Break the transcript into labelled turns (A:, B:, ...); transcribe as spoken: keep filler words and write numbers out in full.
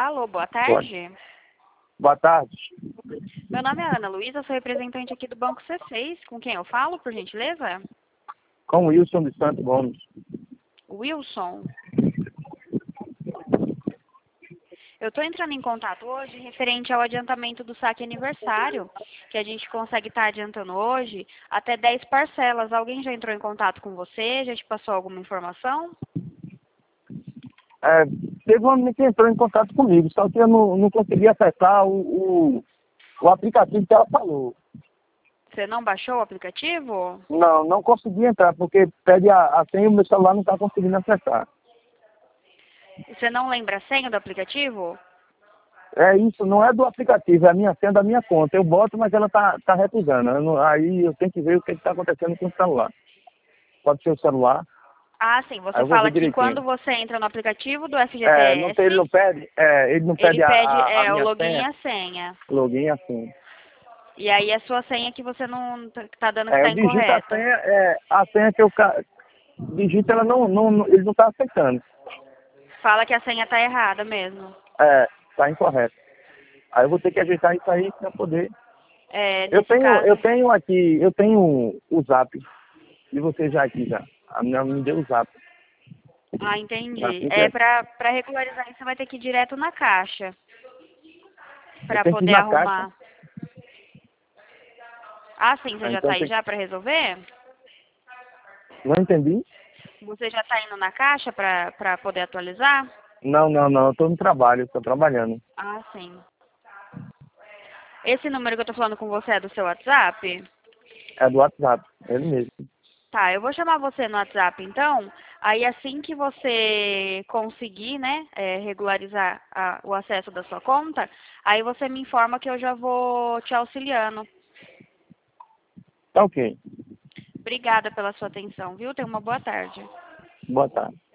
A: Alô, boa tarde.
B: Boa tarde.
A: Meu nome é Ana Luísa, sou representante aqui do Banco C seis. Com quem eu falo, por gentileza?
B: Com o Wilson de Santos Gomes.
A: Wilson. Eu estou entrando em contato hoje referente ao adiantamento do saque aniversário, que a gente consegue estar adiantando hoje até dez parcelas. Alguém já entrou em contato com você? Já te passou alguma informação?
B: É, teve um homem que entrou em contato comigo, só que eu não, não consegui acessar o, o, o aplicativo que ela falou.
A: Você não baixou o aplicativo?
B: Não, não consegui entrar, porque pede a, a senha e o meu celular não está conseguindo acessar.
A: Você não lembra a senha do aplicativo?
B: É isso, não é do aplicativo, é a minha senha da minha conta. Eu boto, mas ela está tá recusando. Eu não- aí eu tenho que ver o que está acontecendo com o celular. Pode ser o celular.
A: Ah, sim.
B: Aí
A: Você
B: eu vou ver
A: fala que
B: direitinho.
A: quando você entra no aplicativo do
B: É, não tem, ele
A: F G T S,
B: não pede, é, ele não
A: ele
B: pede a,
A: pede
B: a, a
A: é, o
B: minha
A: login e
B: senha,
A: a senha.
B: login assim.
A: E aí a sua senha que você não está dando que
B: É,
A: está
B: eu digito a
A: incorreta.
B: senha, é, a senha que eu ca- digito, ela não, não, não- ele não está aceitando.
A: Fala que a senha está errada mesmo.
B: É, está incorreto. Aí eu vou ter que ajeitar isso aí para poder.
A: É,
B: Eu
A: nesse
B: tenho,
A: caso.
B: eu tenho aqui, eu tenho o zap de você já aqui já. A minha me deu o zap.
A: Ah, entendi.
B: Assim que
A: É,
B: é-
A: para para regularizar isso, você vai ter que ir direto na caixa.
B: eu
A: Para
B: tenho que ir
A: poder
B: na caixa.
A: arrumar. Ah, sim, você
B: Ah,
A: já
B: então
A: está aí
B: tem...
A: já para resolver?
B: Não entendi?
A: Você já está indo na caixa para para poder atualizar?
B: Não, não, não. Eu estou no trabalho, estou trabalhando.
A: Ah, sim. Esse número que eu tô falando com você é do seu WhatsApp?
B: É do WhatsApp, ele mesmo.
A: Tá, eu vou chamar você no WhatsApp então. Aí assim que você conseguir, né, é, regularizar a- o acesso da sua conta, aí você me informa que eu já vou te auxiliando.
B: Tá ok.
A: Obrigada pela sua atenção, viu? Tenha uma boa tarde.
B: Boa tarde.